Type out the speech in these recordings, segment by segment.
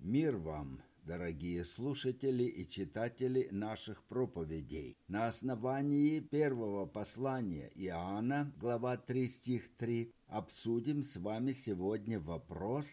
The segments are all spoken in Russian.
Мир вам, дорогие слушатели и читатели наших проповедей. На основании первого послания Иоанна, глава 3, стих 3, обсудим с вами сегодня вопрос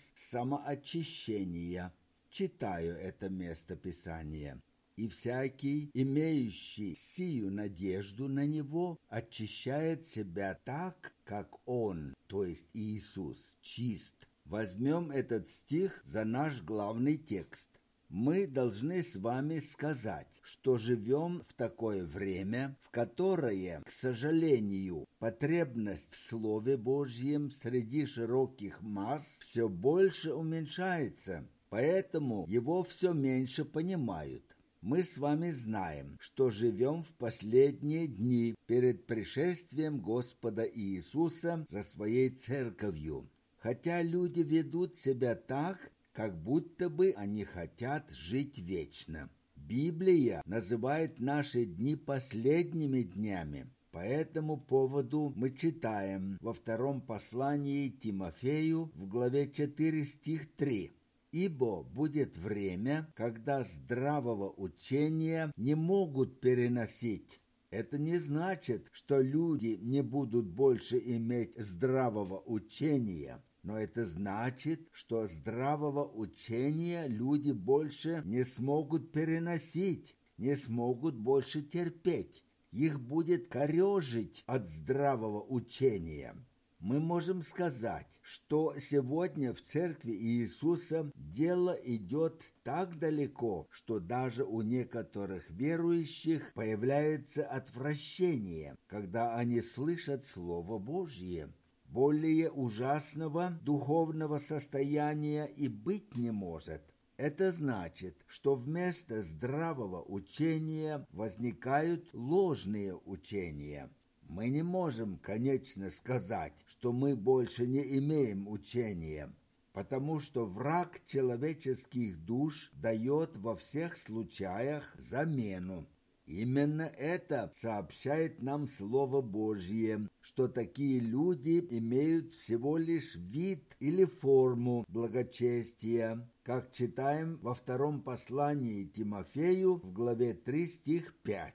самоочищения. Читаю это место Писания. «И всякий, имеющий сию надежду на Него, очищает себя так, как Он, то есть Иисус, чист». Возьмем этот стих за наш главный текст. Мы должны с вами сказать, что живем в такое время, в которое, к сожалению, потребность в Слове Божьем среди широких масс все больше уменьшается, поэтому его все меньше понимают. Мы с вами знаем, что живем в последние дни перед пришествием Господа Иисуса за своей церковью. Хотя люди ведут себя так, как будто бы они хотят жить вечно. Библия называет наши дни последними днями. По этому поводу мы читаем во втором послании Тимофею в главе 4, стих 3. «Ибо будет время, когда здравого учения не могут переносить». Это не значит, что люди не будут больше иметь здравого учения, но это значит, что здравого учения люди больше не смогут переносить, не смогут больше терпеть. Их будет корежить от здравого учения. Мы можем сказать, что сегодня в церкви Иисуса дело идет так далеко, что даже у некоторых верующих появляется отвращение, когда они слышат Слово Божье. Более ужасного духовного состояния и быть не может. Это значит, что вместо здравого учения возникают ложные учения. Мы не можем, конечно, сказать, что мы больше не имеем учения, потому что враг человеческих душ дает во всех случаях замену. Именно это сообщает нам Слово Божье, что такие люди имеют всего лишь вид или форму благочестия, как читаем во втором послании Тимофею в главе 3, стих 5.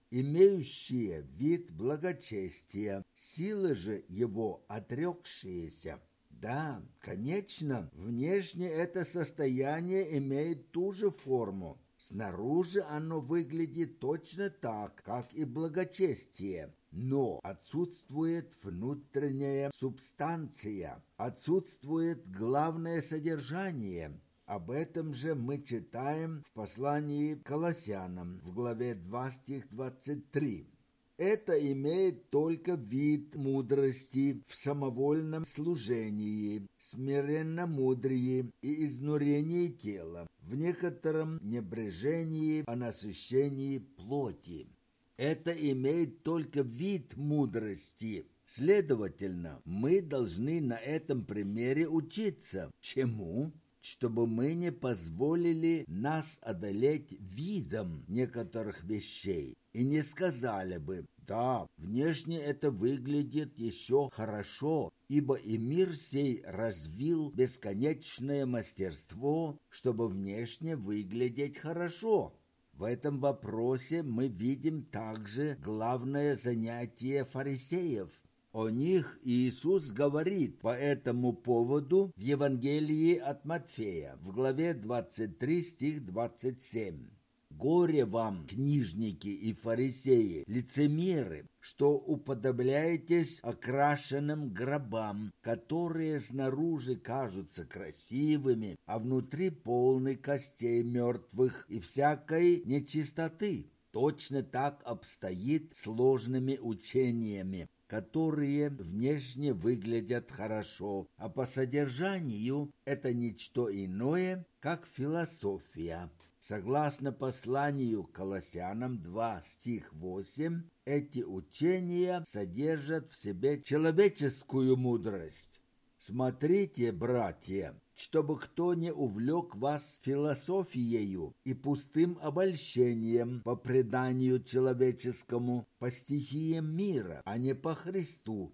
«Имеющие вид благочестия, силы же его отрекшиеся». Да, конечно, внешне это состояние имеет ту же форму. Снаружи оно выглядит точно так, как и благочестие, но отсутствует внутренняя субстанция, отсутствует главное содержание. Об этом же мы читаем в послании к Колоссянам в главе 2, стих 23. Это имеет только вид мудрости в самовольном служении, смиренномудрии и изнурении тела, в некотором небрежении о насыщении плоти. Это имеет только вид мудрости. Следовательно, мы должны на этом примере учиться. Чему? Чтобы мы не позволили нас одолеть видом некоторых вещей и не сказали бы: да, внешне это выглядит еще хорошо, ибо и мир сей развил бесконечное мастерство, чтобы внешне выглядеть хорошо. В этом вопросе мы видим также главное занятие фарисеев. О них Иисус говорит по этому поводу в Евангелии от Матфея, в главе 23, стих 27. «Горе вам, книжники и фарисеи, лицемеры, что уподобляетесь окрашенным гробам, которые снаружи кажутся красивыми, а внутри полны костей мертвых и всякой нечистоты. Точно так обстоит с ложными учениями, которые внешне выглядят хорошо, а по содержанию это ничто иное, как философия». Согласно посланию к Колоссянам 2, стих 8, эти учения содержат в себе человеческую мудрость. Смотрите, братья, чтобы кто не увлек вас философиею и пустым обольщением по преданию человеческому, по стихиям мира, а не по Христу.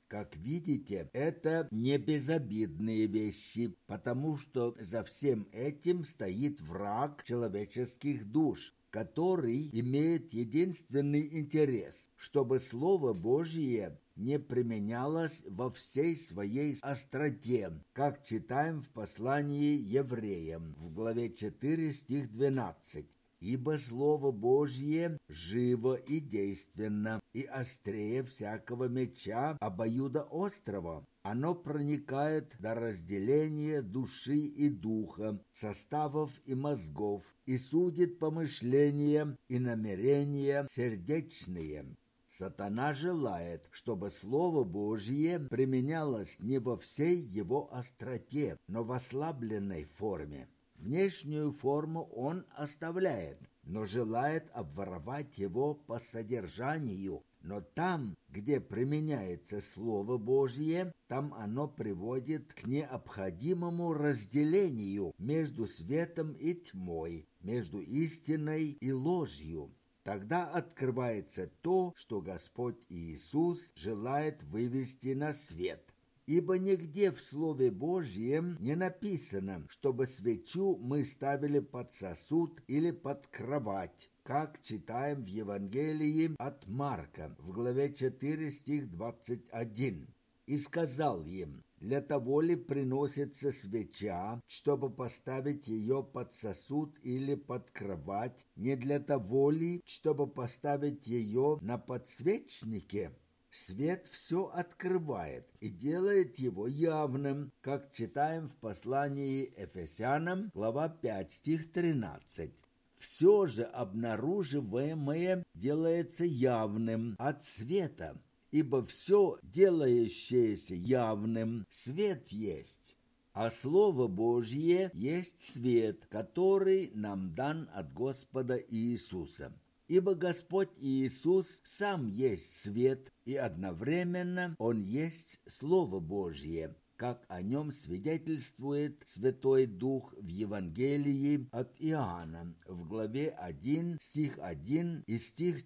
Как видите, это не безобидные вещи, потому что за всем этим стоит враг человеческих душ, который имеет единственный интерес, чтобы Слово Божие не применялось во всей своей остроте, как читаем в послании евреям в главе 4, стих 12. «Ибо Слово Божье живо и действенно, и острее всякого меча обоюдоострого. Оно проникает до разделения души и духа, составов и мозгов, и судит помышления и намерения сердечные». Сатана желает, чтобы Слово Божье применялось не во всей его остроте, но в ослабленной форме. Внешнюю форму он оставляет, но желает обворовать его по содержанию. Но там, где применяется Слово Божье, там оно приводит к необходимому разделению между светом и тьмой, между истиной и ложью. Тогда открывается то, что Господь Иисус желает вывести на свет. Ибо нигде в Слове Божьем не написано, чтобы свечу мы ставили под сосуд или под кровать, как читаем в Евангелии от Марка в главе 4, стих 21. «И сказал им: для того ли приносится свеча, чтобы поставить ее под сосуд или под кровать, не для того ли, чтобы поставить ее на подсвечнике? Свет все открывает и делает его явным, как читаем в послании Ефесянам, глава 5, стих 13. Все же обнаруживаемое делается явным от света, ибо все, делающееся явным, свет есть. А Слово Божье есть свет, который нам дан от Господа Иисуса. Ибо Господь Иисус сам есть свет, и одновременно Он есть Слово Божье, как о нем свидетельствует Святой Дух в Евангелии от Иоанна в главе 1, стих 1 и стих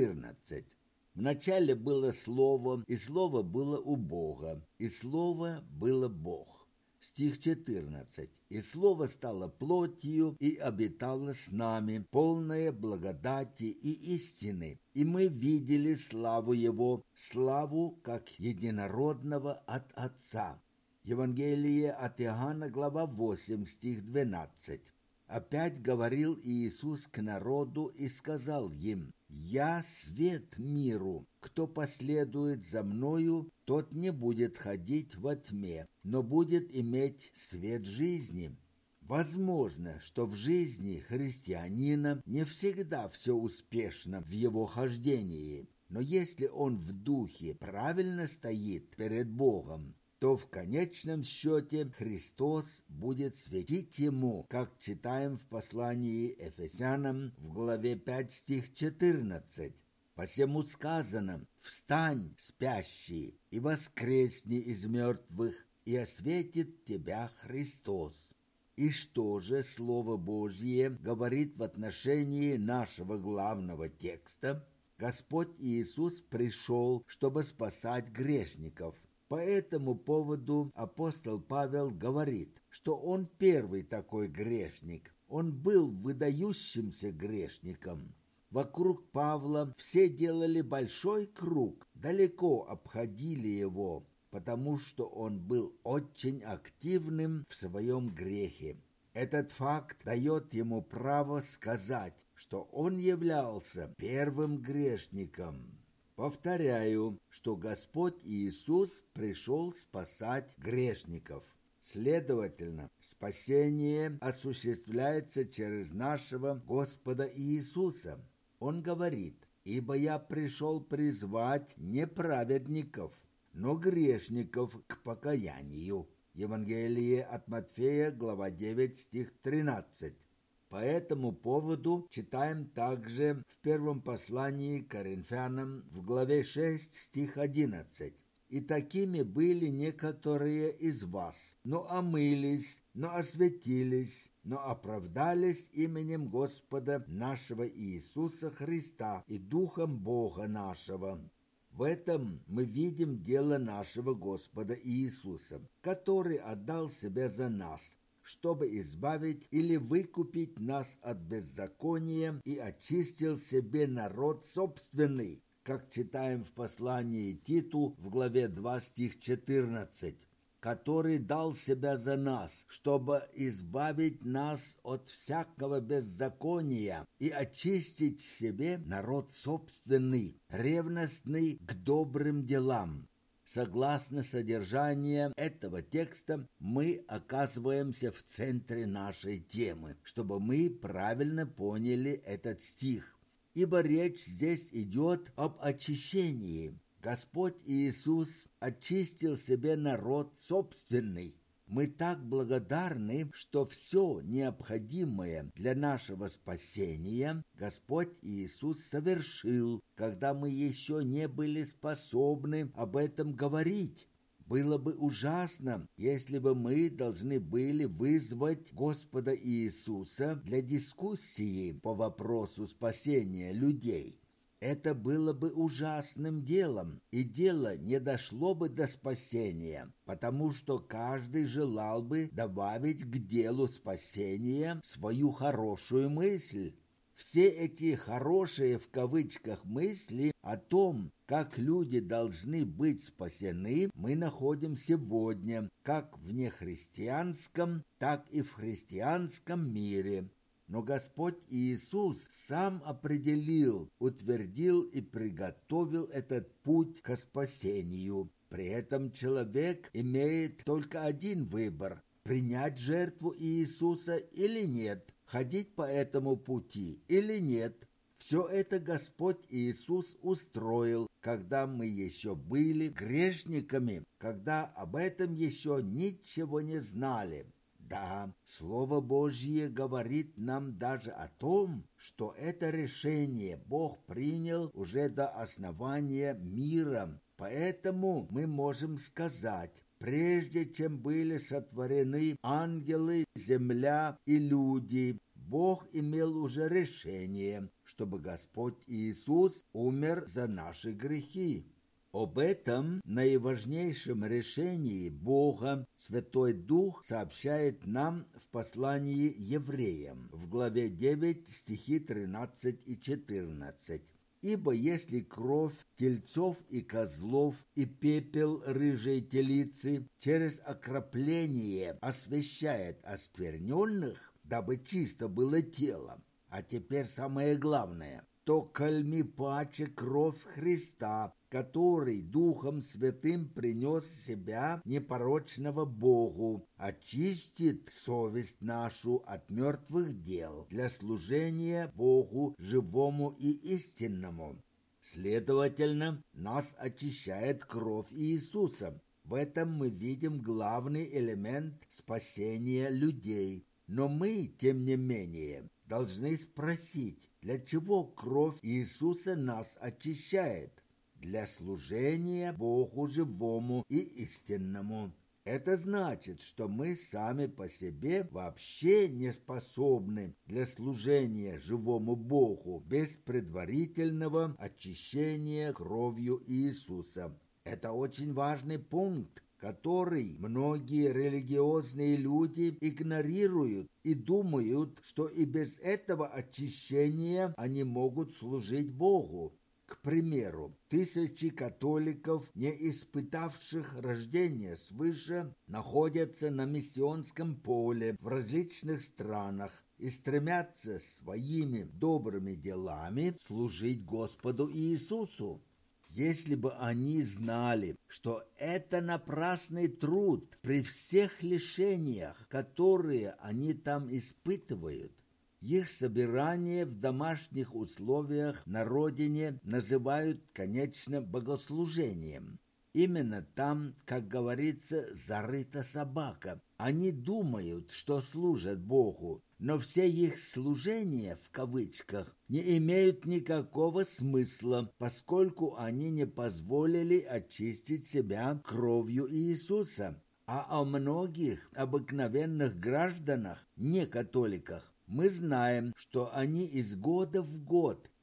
14. «Вначале было Слово, и Слово было у Бога, и Слово было Бог». Стих 14. «И Слово стало плотью и обитало с нами, полное благодати и истины. И мы видели славу Его, славу как единородного от Отца». Евангелие от Иоанна, глава 8, стих 12. «Опять говорил Иисус к народу и сказал им: «Я свет миру. Кто последует за Мною, тот не будет ходить во тьме, но будет иметь свет жизни». Возможно, что в жизни христианина не всегда все успешно в его хождении, но если он в духе правильно стоит перед Богом, то в конечном счете Христос будет светить ему, как читаем в послании Ефесянам в главе 5, стих 14. «Посему сказано: встань, спящий, и воскресни из мертвых, и осветит тебя Христос». И что же Слово Божье говорит в отношении нашего главного текста? Господь Иисус пришел, чтобы спасать грешников. По этому поводу апостол Павел говорит, что он первый такой грешник. Он был выдающимся грешником. Вокруг Павла все делали большой круг, далеко обходили его, потому что он был очень активным в своем грехе. Этот факт дает ему право сказать, что он являлся первым грешником. Повторяю, что Господь Иисус пришел спасать грешников. Следовательно, спасение осуществляется через нашего Господа Иисуса. Он говорит: «Ибо я пришел призвать не праведников, но грешников к покаянию». Евангелие от Матфея, глава 9, стих 13. По этому поводу читаем также в первом послании к Коринфянам в главе 6, стих 11. «И такими были некоторые из вас, но омылись, но осветились, но оправдались именем Господа нашего Иисуса Христа и Духом Бога нашего». В этом мы видим дело нашего Господа Иисуса, который отдал себя за нас, чтобы избавить или выкупить нас от беззакония и очистил себе народ собственный, как читаем в послании Титу в главе 2 стих 14, который дал себя за нас, чтобы избавить нас от всякого беззакония и очистить себе народ собственный, ревностный к добрым делам. Согласно содержанию этого текста, мы оказываемся в центре нашей темы, чтобы мы правильно поняли этот стих. Ибо речь здесь идет об очищении. Господь Иисус очистил себе народ собственный. Мы так благодарны, что все необходимое для нашего спасения Господь Иисус совершил, когда мы еще не были способны об этом говорить. Было бы ужасно, если бы мы должны были вызвать Господа Иисуса для дискуссии по вопросу спасения людей. Это было бы ужасным делом, и дело не дошло бы до спасения, потому что каждый желал бы добавить к делу спасения свою хорошую мысль. Все эти «хорошие» в кавычках мысли о том, как люди должны быть спасены, мы находим сегодня, как в нехристианском, так и в христианском мире. Но Господь Иисус сам определил, утвердил и приготовил этот путь к спасению. При этом человек имеет только один выбор – принять жертву Иисуса или нет, ходить по этому пути или нет. Все это Господь Иисус устроил, когда мы еще были грешниками, когда об этом еще ничего не знали. Да, Слово Божье говорит нам даже о том, что это решение Бог принял уже до основания мира. Поэтому мы можем сказать, прежде чем были сотворены ангелы, земля и люди, Бог имел уже решение, чтобы Господь Иисус умер за наши грехи. Об этом наиважнейшем решении Бога Святой Дух сообщает нам в послании Евреям в главе 9 стихи 13 и 14. «Ибо если кровь тельцов и козлов и пепел рыжей телицы через окропление освящает оскверненных, дабы чисто было тело, а теперь самое главное, то кальми паче кровь Христа, который Духом Святым принес себя непорочного Богу, очистит совесть нашу от мертвых дел для служения Богу живому и истинному. Следовательно, нас очищает кровь Иисуса. В этом мы видим главный элемент спасения людей. Но мы, тем не менее, должны спросить, для чего кровь Иисуса нас очищает? Для служения Богу живому и истинному. Это значит, что мы сами по себе вообще не способны для служения живому Богу без предварительного очищения кровью Иисуса. Это очень важный пункт, который многие религиозные люди игнорируют и думают, что и без этого очищения они могут служить Богу. К примеру, тысячи католиков, не испытавших рождения свыше, находятся на миссионском поле в различных странах и стремятся своими добрыми делами служить Господу Иисусу. Если бы они знали, что это напрасный труд при всех лишениях, которые они там испытывают, их собирание в домашних условиях на родине называют, конечно, богослужением. Именно там, как говорится, зарыта собака. Они думают, что служат Богу, но все их служения, в кавычках, не имеют никакого смысла, поскольку они не позволили очистить себя кровью Иисуса. А о многих обыкновенных гражданах, не католиках, мы знаем, что они из года в год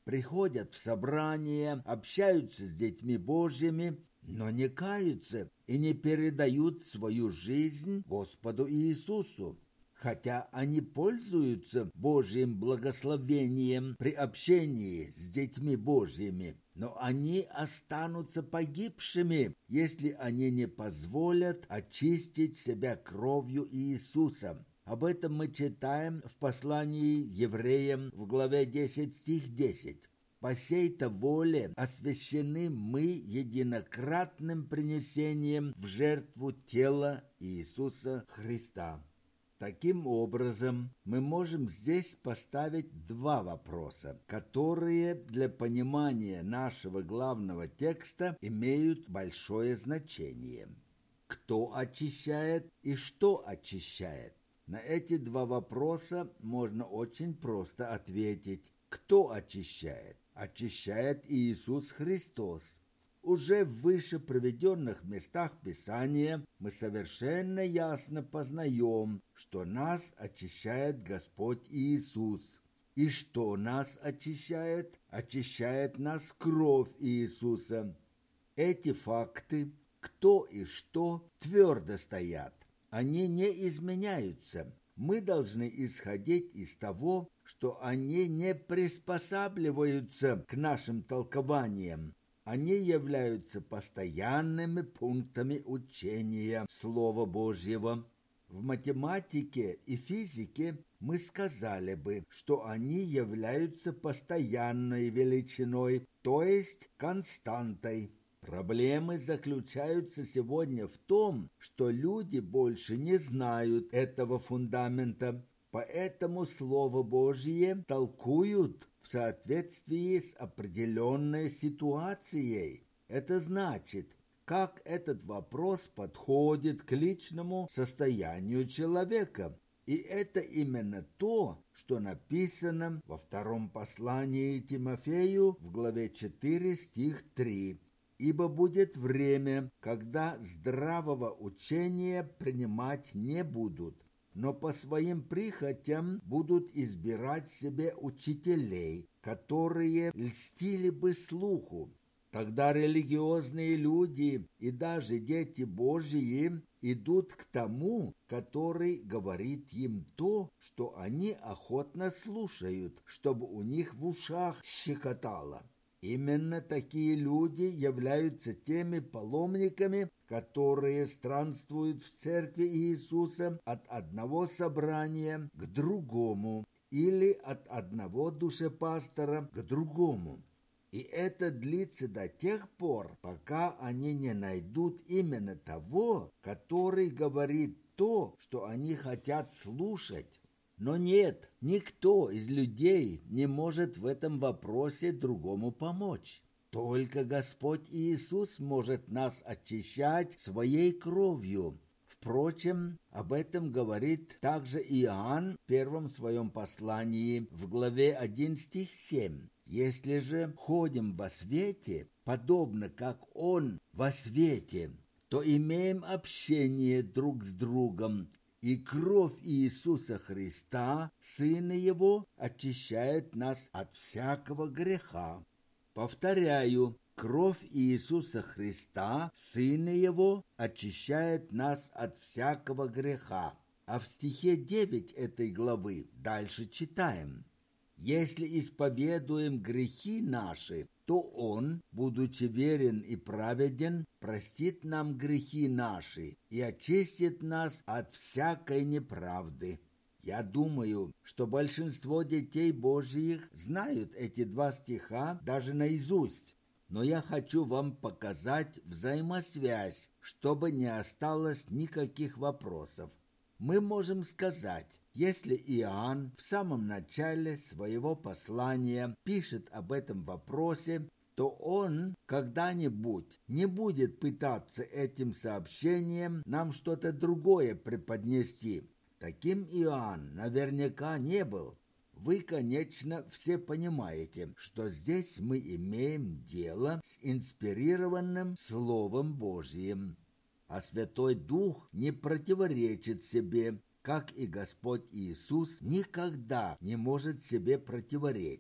приходят в собрания, общаются с детьми Божьими, но не каются и не передают свою жизнь Господу Иисусу. Хотя они пользуются Божьим благословением при общении с детьми Божьими, но они останутся погибшими, если они не позволят очистить себя кровью Иисуса. Об этом мы читаем в послании евреям в главе 10, стих 10. По сей-то воле освящены мы единократным принесением в жертву тела Иисуса Христа. Таким образом, мы можем здесь поставить два вопроса, которые для понимания нашего главного текста имеют большое значение. Кто очищает и что очищает? На эти два вопроса можно очень просто ответить. Кто очищает? Очищает Иисус Христос. Уже в выше приведенных местах Писания мы совершенно ясно познаем, что нас очищает Господь Иисус. И что нас очищает? Очищает нас кровь Иисуса. Эти факты, кто и что, твердо стоят. Они не изменяются. Мы должны исходить из того, что они не приспосабливаются к нашим толкованиям. Они являются постоянными пунктами учения Слова Божьего. В математике и физике мы сказали бы, что они являются постоянной величиной, то есть константой. Проблемы заключаются сегодня в том, что люди больше не знают этого фундамента, поэтому Слово Божье толкуют в соответствии с определенной ситуацией. Это значит, как этот вопрос подходит к личному состоянию человека. И это именно то, что написано во втором послании Тимофею в главе 4, стих 3. «Ибо будет время, когда здравого учения принимать не будут, но по своим прихотям будут избирать себе учителей, которые льстили бы слуху. Тогда религиозные люди и даже дети Божьи идут к тому, который говорит им то, что они охотно слушают, чтобы у них в ушах щекотало. Именно такие люди являются теми паломниками, которые странствуют в церкви Иисуса от одного собрания к другому или от одного душепастора к другому. И это длится до тех пор, пока они не найдут именно того, который говорит то, что они хотят слушать. Но нет, никто из людей не может в этом вопросе другому помочь. Только Господь Иисус может нас очищать своей кровью. Впрочем, об этом говорит также Иоанн в первом своем послании в главе 1 стих 7. «Если же ходим во свете, подобно как Он во свете, то имеем общение друг с другом, и кровь Иисуса Христа, Сына Его, очищает нас от всякого греха». Повторяю, кровь Иисуса Христа, Сына Его, очищает нас от всякого греха. А в стихе 9 этой главы дальше читаем: «Если исповедуем грехи наши, то Он, будучи верен и праведен, простит нам грехи наши и очистит нас от всякой неправды». Я думаю, что большинство детей Божьих знают эти два стиха даже наизусть. Но я хочу вам показать взаимосвязь, чтобы не осталось никаких вопросов. Мы можем сказать, если Иоанн в самом начале своего послания пишет об этом вопросе, то он когда-нибудь не будет пытаться этим сообщением нам что-то другое преподнести. Таким Иоанн наверняка не был. Вы, конечно, все понимаете, что здесь мы имеем дело с инспирированным Словом Божьим. А Святой Дух не противоречит себе, как и Господь Иисус никогда не может себе противоречить.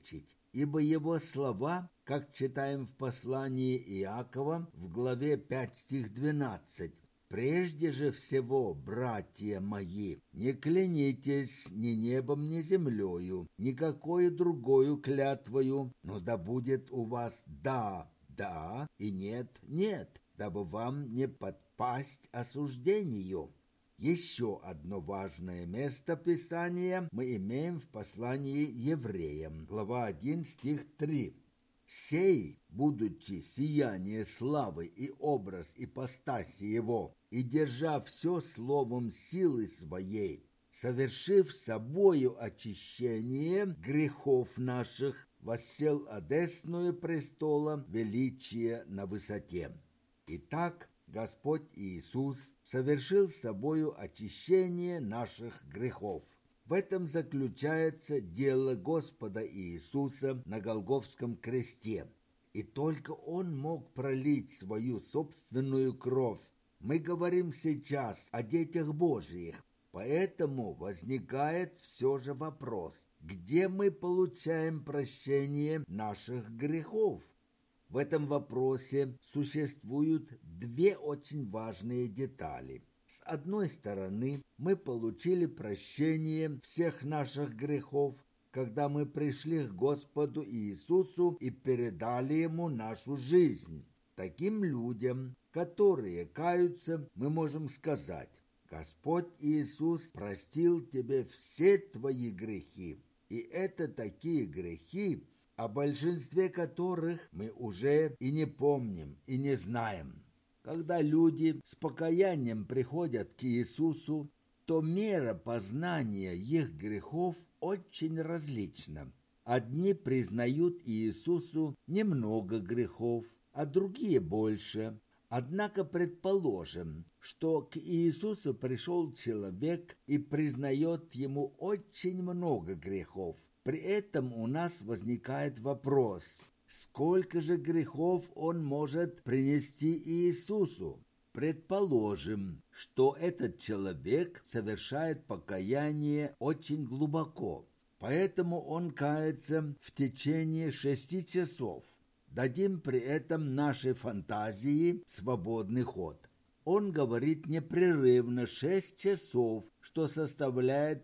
ибо его слова, как читаем в послании Иакова в главе 5 стих 12, «Прежде же всего, братья мои, не клянитесь ни небом, ни землею, никакой другою клятвою, но да будет у вас да, да, и нет, нет, дабы вам не подпасть осуждению». Еще одно важное место Писания мы имеем в послании Евреям, глава 1, стих 3. «Сей, будучи сияние славы и образ ипостаси его, и держа все словом силы своей, совершив собою очищение грехов наших, воссел одесную престола величия на высоте». Итак, Господь Иисус совершил собою очищение наших грехов. В этом заключается дело Господа Иисуса на Голгофском кресте. И только Он мог пролить свою собственную кровь. Мы говорим сейчас о детях Божьих, поэтому возникает все же вопрос, где мы получаем прощение наших грехов? В этом вопросе существуют две очень важные детали. С одной стороны, мы получили прощение всех наших грехов, когда мы пришли к Господу Иисусу и передали Ему нашу жизнь. Таким людям, которые каются, мы можем сказать: «Господь Иисус простил тебе все твои грехи». И это такие грехи, о большинстве которых мы уже и не помним, и не знаем. Когда люди с покаянием приходят к Иисусу, то мера познания их грехов очень различна. Одни признают Иисусу немного грехов, а другие больше. Однако предположим, что к Иисусу пришел человек и признает ему очень много грехов. При этом у нас возникает вопрос: сколько же грехов он может принести Иисусу? Предположим, что этот человек совершает покаяние очень глубоко, поэтому он кается в течение 6 часов. Дадим при этом нашей фантазии свободный ход. Он говорит непрерывно 6 часов, что составляет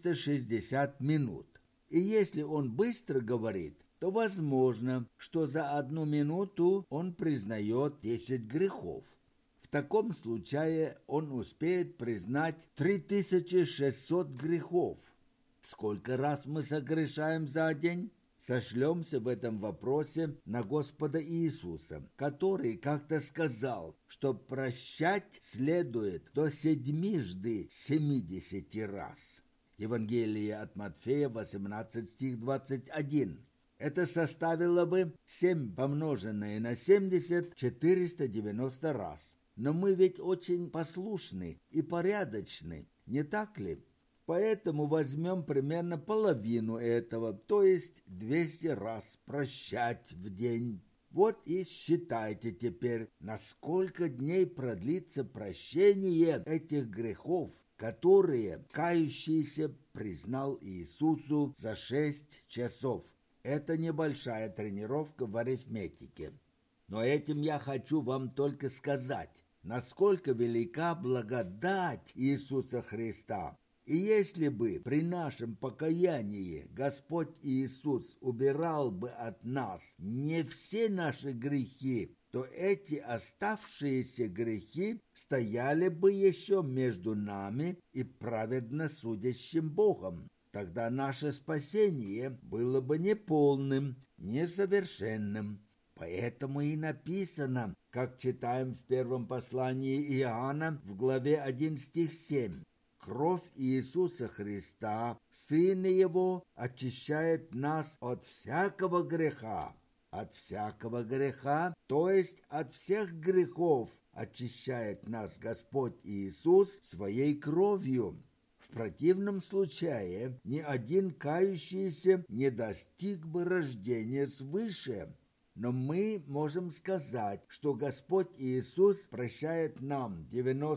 360 минут. И если он быстро говорит, то возможно, что за 1 минуту он признает 10 грехов. В таком случае он успеет признать 3600 грехов. Сколько раз мы согрешаем за день? Сошлемся в этом вопросе на Господа Иисуса, который как-то сказал, что прощать следует до 70 раз. Евангелие от Матфея, 18 стих 21. Это составило бы 7 помноженное на 70, 490 раз. Но мы ведь очень послушны и порядочны, не так ли? Поэтому возьмем примерно половину этого, то есть 200 раз прощать в день. Вот и считайте теперь, на сколько дней продлится прощение этих грехов, которые кающийся признал Иисусу за 6 часов. Это небольшая тренировка в арифметике. Но этим я хочу вам только сказать, насколько велика благодать Иисуса Христа. И если бы при нашем покаянии Господь Иисус убирал бы от нас не все наши грехи, то эти оставшиеся грехи стояли бы еще между нами и праведно судящим Богом. Тогда наше спасение было бы неполным, несовершенным. Поэтому и написано, как читаем в первом послании Иоанна в главе 1 стих 7. «Кровь Иисуса Христа, Сына Его, очищает нас от всякого греха». От всякого греха, то есть от всех грехов, очищает нас Господь Иисус своей кровью. В противном случае ни один кающийся не достиг бы рождения свыше. Но мы можем сказать, что Господь Иисус прощает нам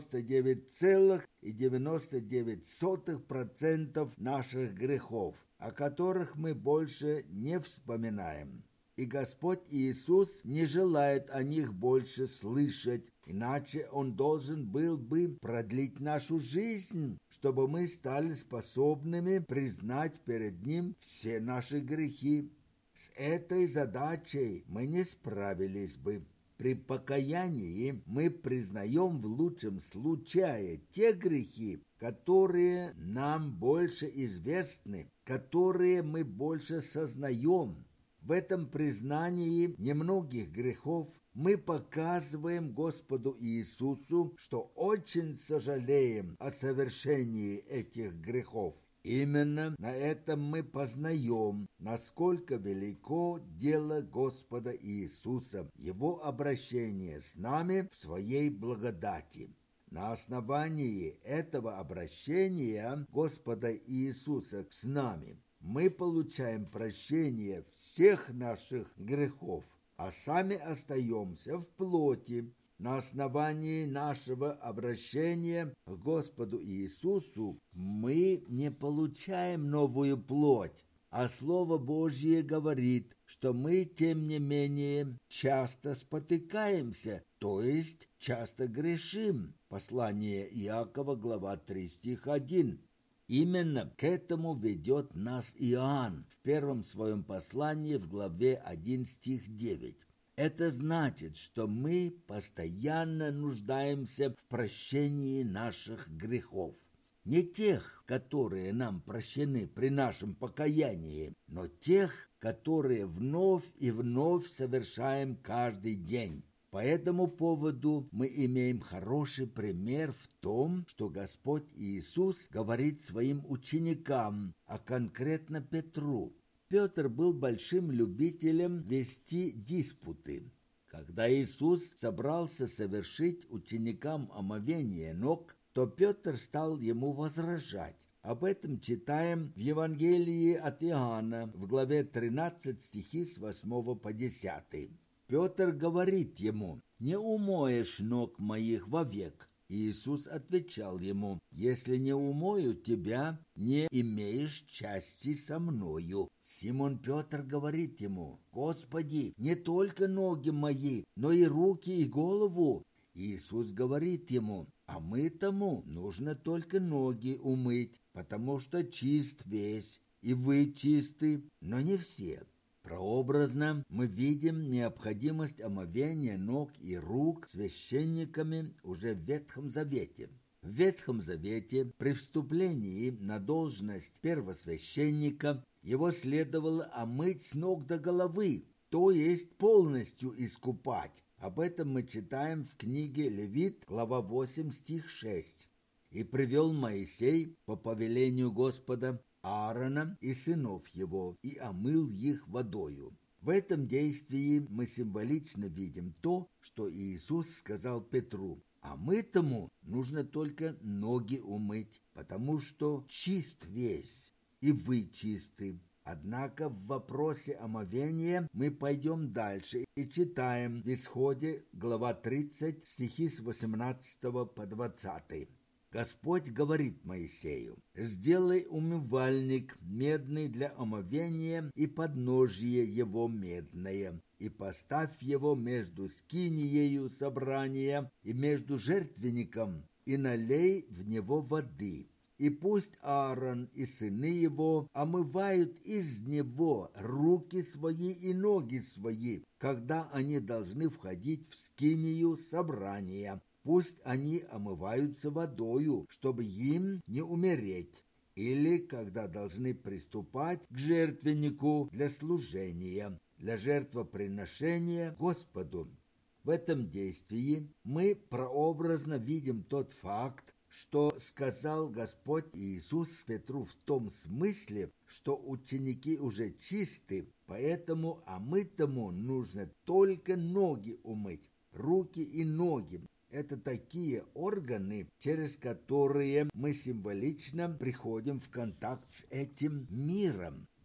99,99% наших грехов, о которых мы больше не вспоминаем. И Господь Иисус не желает о них больше слышать, иначе Он должен был бы продлить нашу жизнь, чтобы мы стали способными признать перед Ним все наши грехи. С этой задачей мы не справились бы. При покаянии мы признаем в лучшем случае те грехи, которые нам больше известны, которые мы больше сознаем. В этом признании немногих грехов мы показываем Господу Иисусу, что очень сожалеем о совершении этих грехов. Именно на этом мы познаем, насколько велико дело Господа Иисуса, Его обращение с нами в Своей благодати. На основании этого обращения Господа Иисуса с нами мы получаем прощение всех наших грехов, а сами остаемся в плоти. На основании нашего обращения к Господу Иисусу мы не получаем новую плоть, а Слово Божье говорит, что мы, тем не менее, часто спотыкаемся, то есть часто грешим. Послание Иакова, глава 3, стих 1. Именно к этому ведет нас Иоанн в первом своем послании в главе 1, стих 9. Это значит, что мы постоянно нуждаемся в прощении наших грехов. Не тех, которые нам прощены при нашем покаянии, но тех, которые вновь и вновь совершаем каждый день. По этому поводу мы имеем хороший пример в том, что Господь Иисус говорит своим ученикам, а конкретно Петру. Петр был большим любителем вести диспуты. Когда Иисус собрался совершить ученикам омовение ног, то Петр стал ему возражать. Об этом читаем в Евангелии от Иоанна в главе 13 стихи с 8 по 10. Петр говорит ему: «Не умоешь ног моих вовек». Иисус отвечал ему: «Если не умою тебя, не имеешь части со мною». Симон Петр говорит ему: «Господи, не только ноги мои, но и руки и голову». Иисус говорит ему: «А мытому нужно только ноги умыть, потому что чист весь, и вы чисты, но не все». Прообразно мы видим необходимость омовения ног и рук священниками уже в Ветхом Завете. В Ветхом Завете при вступлении на должность первосвященника его следовало омыть с ног до головы, то есть полностью искупать. Об этом мы читаем в книге Левит, глава 8, стих 6. «И привел Моисей по повелению Господа Аарона и сынов его, и омыл их водою». В этом действии мы символично видим то, что Иисус сказал Петру: «А мытому нужно только ноги умыть, потому что чист весь, и вы чисты». Однако в вопросе омовения мы пойдем дальше и читаем в Исходе, глава 30, стихи с 18 по 20. Господь говорит Моисею: «Сделай умывальник медный для омовения и подножие его медное, и поставь его между скиниею собрания и между жертвенником, и налей в него воды. И пусть Аарон и сыны его омывают из него руки свои и ноги свои, когда они должны входить в скинию собрания. Пусть они омываются водою, чтобы им не умереть, или когда должны приступать к жертвеннику для служения, для жертвоприношения Господу». В этом действии мы прообразно видим тот факт, что сказал Господь Иисус Петру в том смысле, что ученики уже чисты, поэтому омытому нужно только ноги умыть, руки и ноги. Это такие органы, через которые мы символично приходим в контакт с этим миром.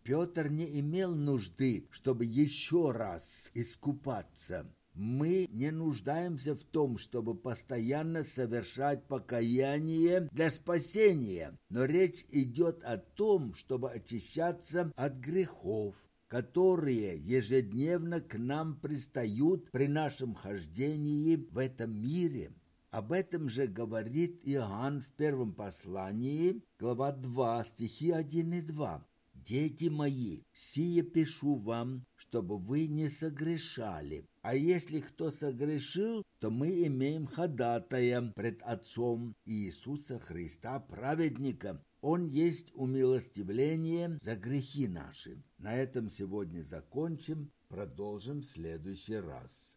Петр не имел нужды, чтобы еще раз искупаться. Мы не нуждаемся в том, чтобы постоянно совершать покаяние для спасения, но речь идет о том, чтобы очищаться от грехов, которые ежедневно к нам пристают при нашем хождении в этом мире. Об этом же говорит Иоанн в первом послании, глава 2, стихи 1 и 2. «Дети мои, сие пишу вам, чтобы вы не согрешали. А если кто согрешил, то мы имеем ходатая пред Отцом Иисуса Христа, праведника. Он есть умилостивление за грехи наши». На этом сегодня закончим, продолжим в следующий раз.